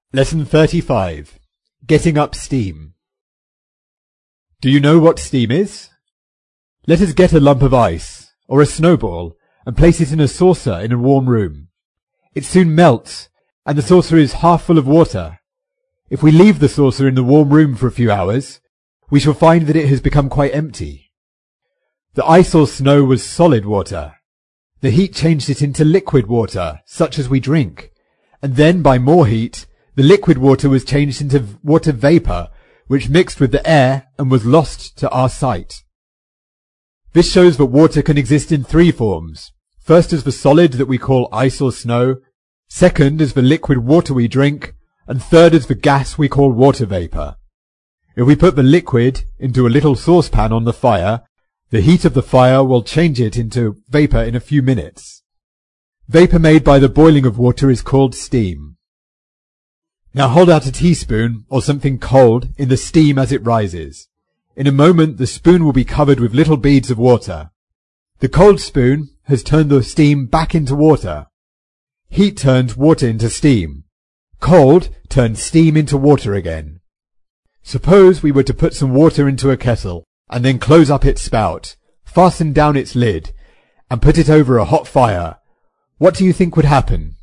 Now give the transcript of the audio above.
Lesson 35. Getting up steam. Do you know what steam is? Let us get a lump of ice, or a snowball, and place it in a saucer in a warm room. It soon melts, and the saucer is half full of water. If we leave the saucer in the warm room for a few hours, we shall find that it has become quite empty. The ice or snow was solid water. The heat changed it into liquid water, such as we drink, and then by more heat, the liquid water was changed into water vapor, which mixed with the air and was lost to our sight. This shows that water can exist in three forms. First as the solid that we call ice or snow, second as the liquid water we drink, and third as the gas we call water vapor. If we put the liquid into a little saucepan on the fire, the heat of the fire will change it into vapor in a few minutes. Vapor made by the boiling of water is called steam. Now hold out a teaspoon or something cold in the steam as it rises. In a moment the spoon will be covered with little beads of water. The cold spoon has turned the steam back into water. Heat turns water into steam. Cold turns steam into water again. Suppose we were to put some water into a kettle and then close up its spout, fasten down its lid, and put it over a hot fire. What do you think would happen?